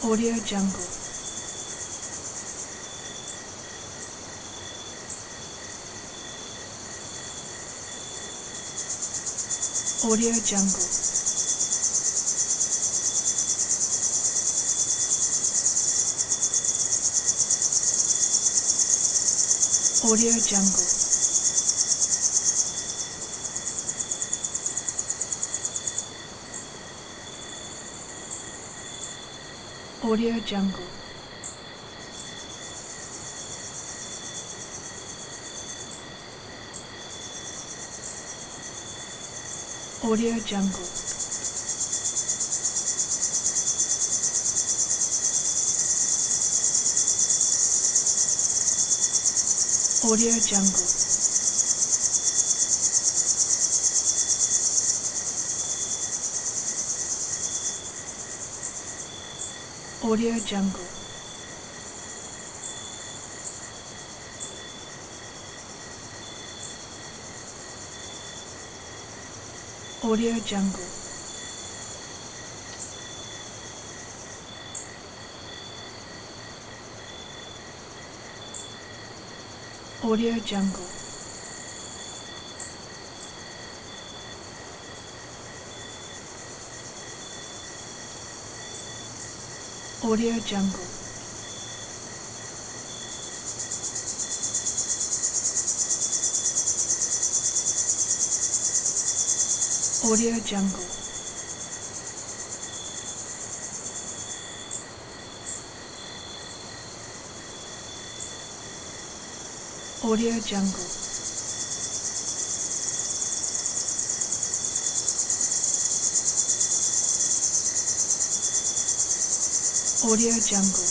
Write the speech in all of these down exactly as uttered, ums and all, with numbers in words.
Audio Jungle. Audio Jungle. Audio Jungle. Audio Jungle. Audio Jungle. Audio Jungle. Audio Jungle. Audio Jungle. Audio Jungle. Audio Jungle. Audio Jungle. Audio Jungle. Audio Jungle.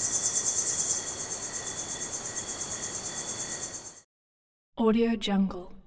Audio Jungle.